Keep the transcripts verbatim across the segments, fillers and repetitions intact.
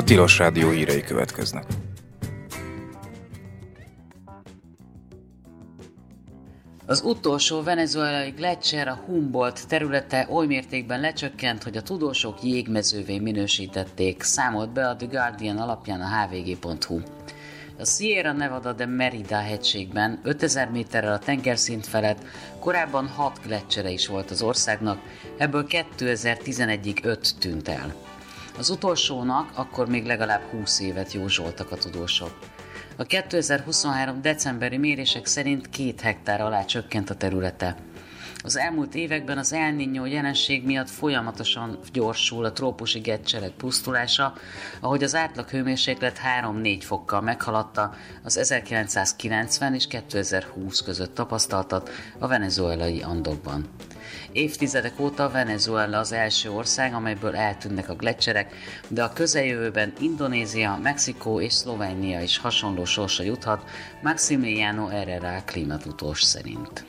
Tilos Rádió hírei következnek. Az utolsó venezuelai gleccser, a Humboldt területe oly mértékben lecsökkent, hogy a tudósok jégmezővé minősítették, számolt be a The Guardian alapján a há vé gé pont hú. A Sierra Nevada de Merida hegységben ötezer méterrel a tengerszint felett korábban hat gleccser is volt az országnak, ebből kétezer-tizenegyig öt tűnt el. Az utolsónak akkor még legalább húsz évet jósoltak a tudósok. A kétezer-huszonhárom decemberi mérések szerint két hektár alá csökkent a területe. Az elmúlt években az El Niño jelenség miatt folyamatosan gyorsul a trópusi gleccserek pusztulása, ahogy az átlag hőmérséklet három-négy fokkal meghaladta az ezerkilencszázkilencven és kétezer-húsz között tapasztaltat a venezuelai Andokban. Évtizedek óta Venezuela az első ország, amelyből eltűnnek a gleccserek, de a közeljövőben Indonézia, Mexikó és Szlovénia is hasonló sorsa juthat, Maximiliano Herrera klímatudós szerint.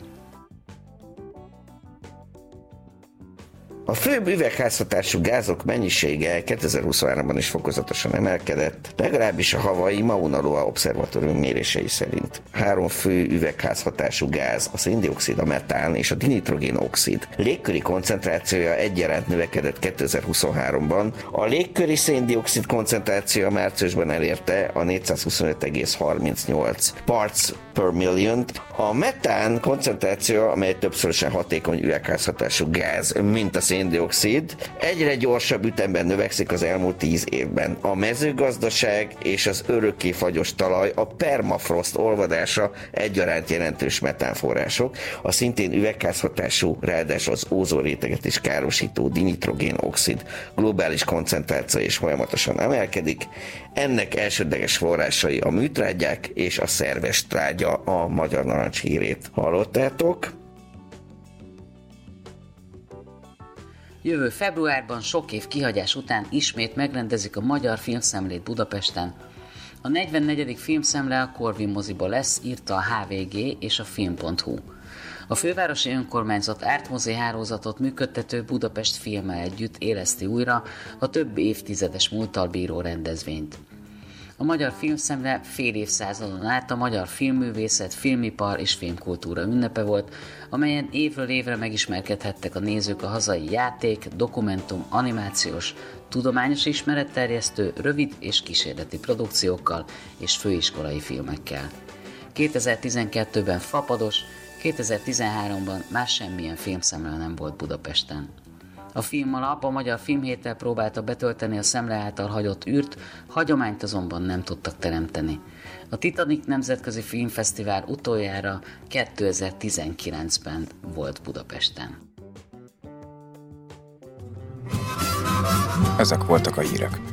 A főbb üvegházhatású gázok mennyisége kétezer-huszonháromban is fokozatosan emelkedett, legalábbis a Hawaii Mauna Loa Obszervatórium mérései szerint. Három fő üvegházhatású gáz, a széndioxid, a metán és a dinitrogén-oxid légköri koncentrációja egyaránt növekedett kétezer-huszonháromban. A légköri széndioxid koncentrációja márciusban elérte a négyszázhuszonöt egész harmincnyolc parts per million. A metán koncentráció, amely többszörösen hatékony üvegházhatású gáz, mint a széndioxid, egyre gyorsabb ütemben növekszik az elmúlt tíz évben. A mezőgazdaság és az örökké fagyos talaj, a permafrost olvadása egyaránt jelentős metánforrások, a szintén üvegházhatású, ráadásul az ózonréteget is károsító dinitrogén-oxid globális koncentráció is folyamatosan emelkedik. Ennek elsődleges forrásai a műtrágyák és a szerves trágya, a magyar narancs hírét hallottátok. Jövő februárban sok év kihagyás után ismét megrendezik a Magyar Filmszemlét Budapesten. A negyvennegyedik filmszemle a Corvin moziba lesz, írta a há vé gé és a film pont hú. A fővárosi önkormányzat ártmozi hálózatot működtető Budapest Filmmel együtt éleszti újra a több évtizedes múlttal bíró rendezvényt. A Magyar Filmszemle fél évszázadon át a magyar filmművészet, filmipar és filmkultúra ünnepe volt, amelyen évről évre megismerkedhettek a nézők a hazai játék, dokumentum, animációs, tudományos ismeretterjesztő, rövid és kísérleti produkciókkal és főiskolai filmekkel. kétezer-tizenkettőben fapados, kétezer-tizenháromban már semmilyen filmszemle nem volt Budapesten. A film alap a Magyar Filmhéttel próbálta betölteni a szemle által hagyott űrt, hagyományt azonban nem tudtak teremteni. A Titanic Nemzetközi Filmfesztivál utoljára kétezer-tizenkilencben volt Budapesten. Ezek voltak a hírek.